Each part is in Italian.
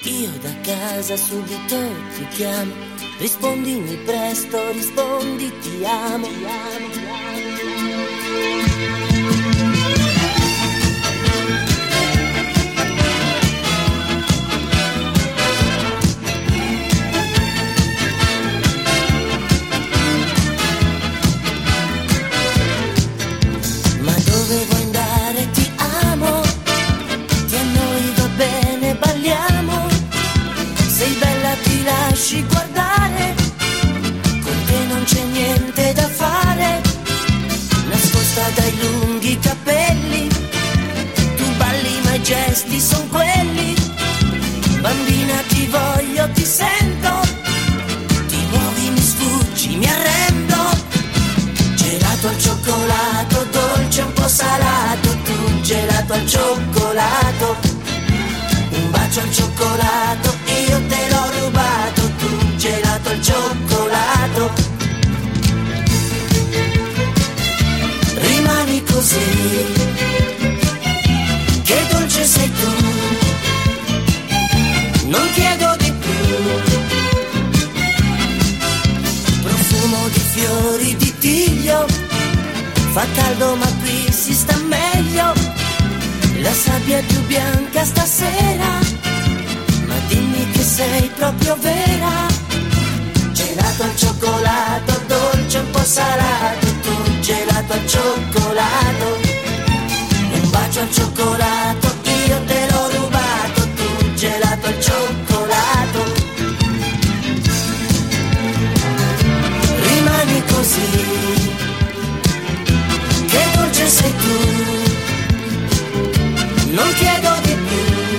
Io da casa subito ti chiamo, rispondimi presto, rispondi ti amo, ti amo, ti amo. Ma dove vuoi andare? Ti amo, che a noi va bene, balliamo. Sei bella, ti lasci guardare, con te non c'è niente da fare. Nascosta dai lunghi capelli, tu balli ma i gesti son quelli. Bambina ti voglio, ti sento, ti muovi, mi sfuggi, mi arrendo. Gelato al cioccolato, dolce un po' salato, tu gelato al cioccolato. Un bacio al cioccolato, io te l'ho rubato, tu gelato al cioccolato. Rimani così, che dolce sei tu, non chiedo di più. Profumo di fiori di tiglio, fa caldo ma qui si sta meglio. La sabbia è più bianca stasera, ma dimmi che sei proprio vera. Gelato al cioccolato, dolce un po' salato, tu gelato al cioccolato. Un bacio al cioccolato, io te l'ho rubato, tu gelato al cioccolato. Rimani così, che dolce sei tu, non chiedo di più.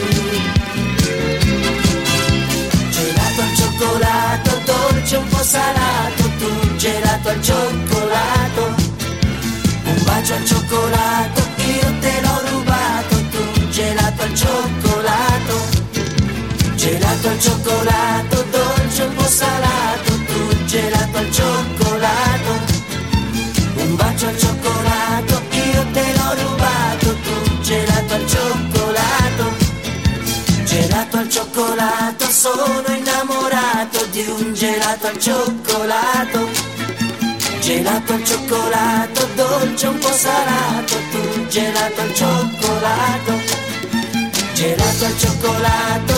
Gelato al cioccolato, dolce un po' salato, tu gelato al cioccolato. Un bacio al cioccolato, io te l'ho rubato, tu gelato al cioccolato. Gelato al cioccolato, dolce un po' salato, tu gelato al cioccolato. Un bacio al cioccolato, io te l'ho rubato, tu gelato al cioccolato. Gelato al cioccolato, sono innamorato di un gelato al cioccolato. Gelato al cioccolato, dolce un po' salato, tu gelato al cioccolato. Gelato al cioccolato,